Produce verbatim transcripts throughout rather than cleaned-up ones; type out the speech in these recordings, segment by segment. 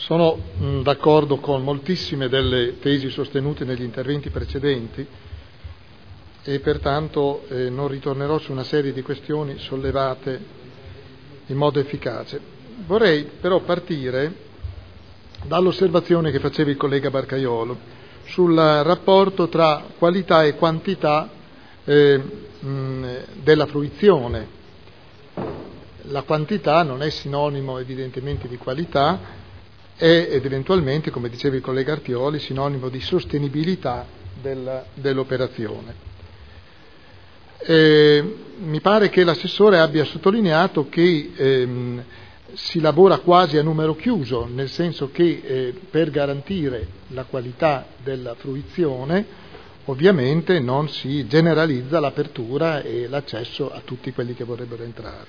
Sono mh, d'accordo con moltissime delle tesi sostenute negli interventi precedenti e pertanto eh, non ritornerò su una serie di questioni sollevate in modo efficace. Vorrei però partire dall'osservazione che faceva il collega Barcaiolo sul rapporto tra qualità e quantità eh, mh, della fruizione. La quantità non è sinonimo evidentemente di qualità, è ed eventualmente, come diceva il collega Artioli, sinonimo di sostenibilità del, dell'operazione. Eh, mi pare che l'assessore abbia sottolineato che ehm, si lavora quasi a numero chiuso, nel senso che eh, per garantire la qualità della fruizione ovviamente non si generalizza l'apertura e l'accesso a tutti quelli che vorrebbero entrare.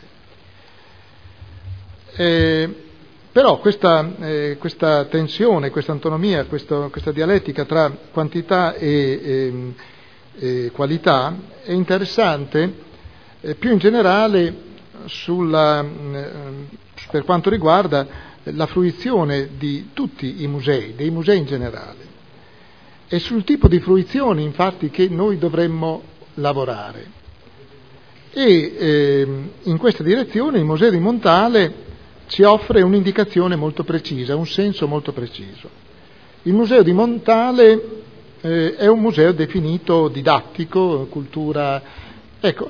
Eh, Però questa, eh, questa tensione, questa antonomia, questo, questa dialettica tra quantità e, e, e qualità è interessante eh, più in generale sulla, eh, per quanto riguarda la fruizione di tutti i musei, dei musei in generale, e sul tipo di fruizione infatti che noi dovremmo lavorare. E eh, in questa direzione il Museo di Montale ci offre un'indicazione molto precisa, un senso molto preciso. Il Museo di Montale eh, è un museo definito didattico, cultura. Ecco,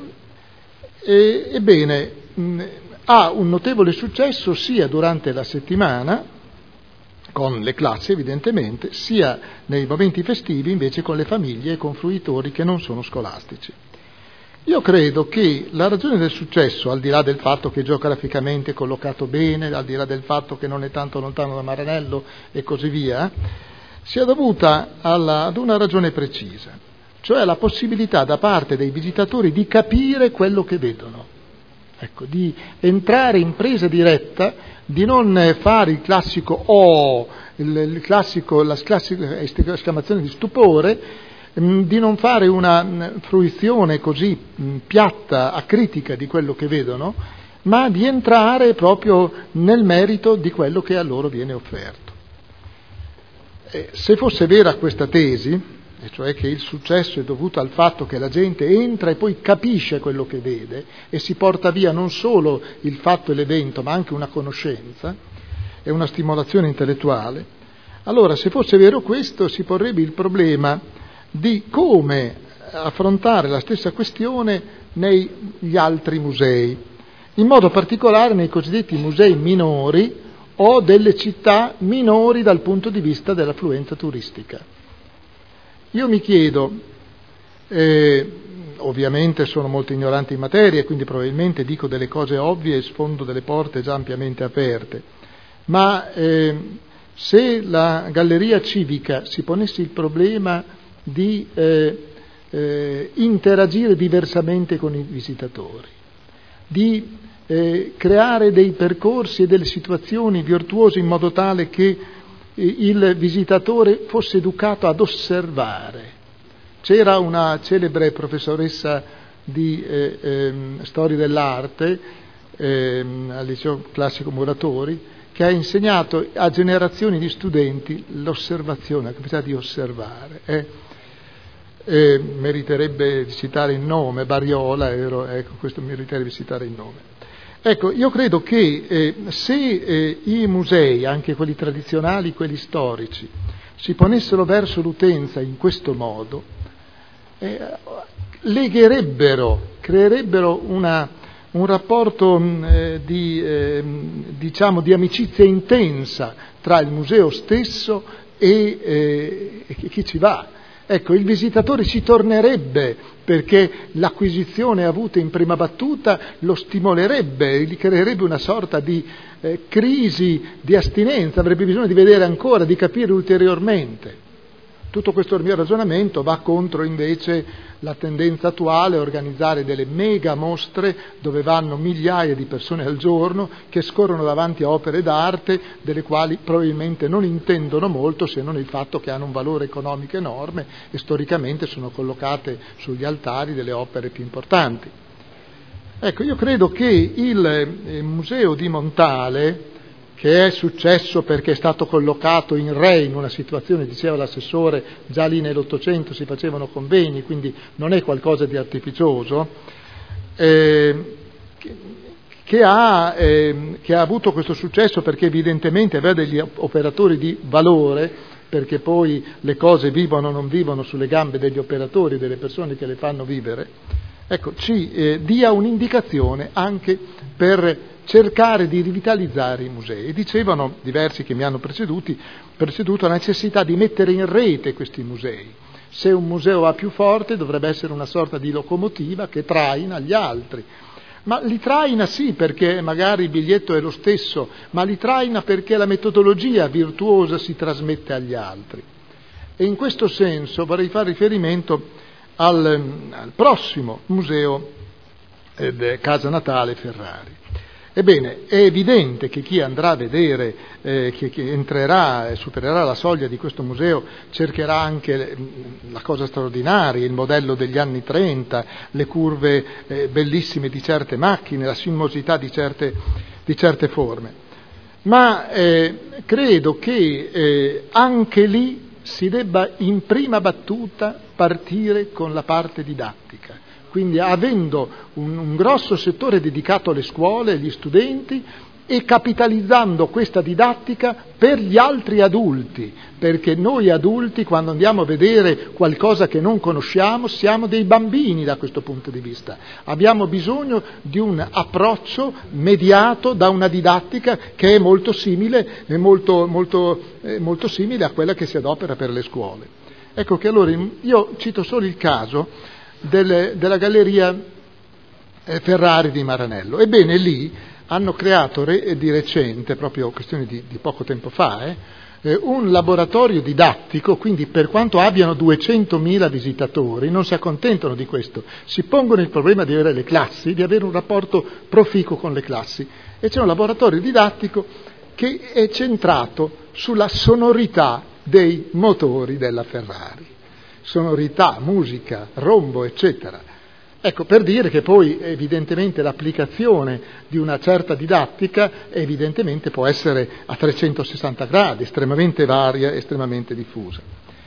e, ebbene, mh, ha un notevole successo sia durante la settimana, con le classi evidentemente, sia nei momenti festivi invece con le famiglie e con fruitori che non sono scolastici. Io credo che la ragione del successo, al di là del fatto che geograficamente è collocato bene, al di là del fatto che non è tanto lontano da Maranello e così via, sia dovuta alla, ad una ragione precisa, cioè la possibilità da parte dei visitatori di capire quello che vedono, ecco, di entrare in presa diretta, di non fare il classico oh, il, il classico, la classica esclamazione di stupore, di non fare una fruizione così piatta, acritica di quello che vedono, ma di entrare proprio nel merito di quello che a loro viene offerto. E se fosse vera questa tesi, e cioè che il successo è dovuto al fatto che la gente entra e poi capisce quello che vede e si porta via non solo il fatto e l'evento, ma anche una conoscenza e una stimolazione intellettuale, allora se fosse vero questo si porrebbe il problema di come affrontare la stessa questione negli altri musei, in modo particolare nei cosiddetti musei minori o delle città minori dal punto di vista dell'affluenza turistica. Io mi chiedo, eh, ovviamente sono molto ignorante in materia, quindi probabilmente dico delle cose ovvie e sfondo delle porte già ampiamente aperte, ma eh, se la galleria civica si ponesse il problema di eh, eh, interagire diversamente con i visitatori, di eh, creare dei percorsi e delle situazioni virtuose in modo tale che eh, il visitatore fosse educato ad osservare. C'era una celebre professoressa di eh, eh, storia dell'arte eh, al liceo classico Muratori, che ha insegnato a generazioni di studenti l'osservazione, la capacità di osservare. Eh. Eh, meriterebbe di citare il nome, Bariola, ero, ecco, questo meriterebbe di citare il nome. Ecco, io credo che eh, se eh, i musei, anche quelli tradizionali, quelli storici, si ponessero verso l'utenza in questo modo, eh, legherebbero, creerebbero una, un rapporto eh, di, eh, diciamo, di amicizia intensa tra il museo stesso e, eh, e chi ci va. Ecco, il visitatore ci tornerebbe perché l'acquisizione avuta in prima battuta lo stimolerebbe, gli creerebbe una sorta di eh, crisi di astinenza, avrebbe bisogno di vedere ancora, di capire ulteriormente. Tutto questo mio ragionamento va contro invece la tendenza attuale a organizzare delle mega mostre dove vanno migliaia di persone al giorno che scorrono davanti a opere d'arte delle quali probabilmente non intendono molto se non il fatto che hanno un valore economico enorme e storicamente sono collocate sugli altari delle opere più importanti. Ecco, io credo che il Museo di Montale che è successo perché è stato collocato in re in una situazione, diceva l'assessore, già lì nell'Ottocento si facevano convegni, quindi non è qualcosa di artificioso, eh, che, che, ha, eh, che ha avuto questo successo perché evidentemente aveva degli operatori di valore, perché poi le cose vivono o non vivono sulle gambe degli operatori, delle persone che le fanno vivere, ecco, ci eh, dia un'indicazione anche per cercare di rivitalizzare i musei. E dicevano diversi che mi hanno preceduti, preceduto la necessità di mettere in rete questi musei. Se un museo va più forte dovrebbe essere una sorta di locomotiva che traina gli altri. Ma li traina sì perché magari il biglietto è lo stesso, ma li traina perché la metodologia virtuosa si trasmette agli altri. E in questo senso vorrei fare riferimento al, al prossimo museo eh, Casa Natale Ferrari. Ebbene, è evidente che chi andrà a vedere, eh, che, che entrerà e supererà la soglia di questo museo, cercherà anche la cosa straordinaria, il modello degli anni trenta, le curve eh, bellissime di certe macchine, la sinuosità di certe, di certe forme. Ma eh, credo che eh, anche lì si debba in prima battuta partire con la parte didattica. Quindi avendo un, un grosso settore dedicato alle scuole, agli studenti, e capitalizzando questa didattica per gli altri adulti, perché noi adulti quando andiamo a vedere qualcosa che non conosciamo siamo dei bambini da questo punto di vista. Abbiamo bisogno di un approccio mediato da una didattica che è molto simile, è molto, molto, eh, molto simile a quella che si adopera per le scuole. Ecco che allora io cito solo il caso Delle, della Galleria eh, Ferrari di Maranello. Ebbene, lì hanno creato re, di recente, proprio questione di, di poco tempo fa, eh, eh, un laboratorio didattico, quindi per quanto abbiano duecentomila visitatori, non si accontentano di questo, si pongono il problema di avere le classi, di avere un rapporto proficuo con le classi. E c'è un laboratorio didattico che è centrato sulla sonorità dei motori della Ferrari. Sonorità, musica, rombo, eccetera. Ecco, per dire che poi evidentemente l'applicazione di una certa didattica evidentemente può essere a trecentosessanta gradi, estremamente varia, estremamente diffusa.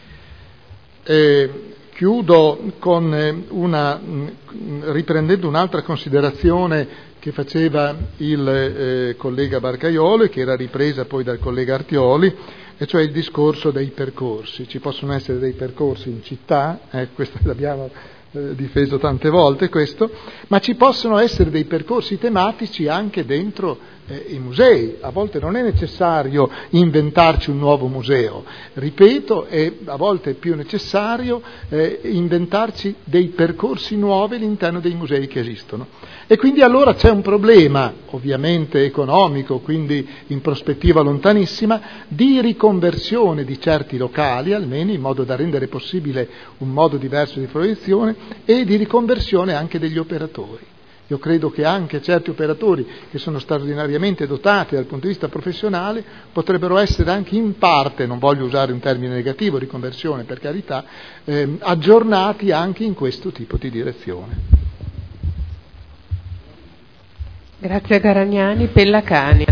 Eh, chiudo con una, riprendendo un'altra considerazione che faceva il eh, collega Barcaiolo e che era ripresa poi dal collega Artioli, e cioè il discorso dei percorsi. Ci possono essere dei percorsi in città, eh, questo l'abbiamo eh, difeso tante volte questo, ma ci possono essere dei percorsi tematici anche dentro eh, i musei. A volte non è necessario inventarci un nuovo museo, ripeto, è a volte è più necessario eh, inventarci dei percorsi nuovi all'interno dei musei che esistono. E quindi allora c'è un problema, ovviamente economico, quindi in prospettiva lontanissima, di riconversione di certi locali, almeno in modo da rendere possibile un modo diverso di fruizione, e di riconversione anche degli operatori. Io credo che anche certi operatori che sono straordinariamente dotati dal punto di vista professionale potrebbero essere anche in parte, non voglio usare un termine negativo, riconversione per carità, eh, aggiornati anche in questo tipo di direzione. Grazie a Garagnani. Pellacani.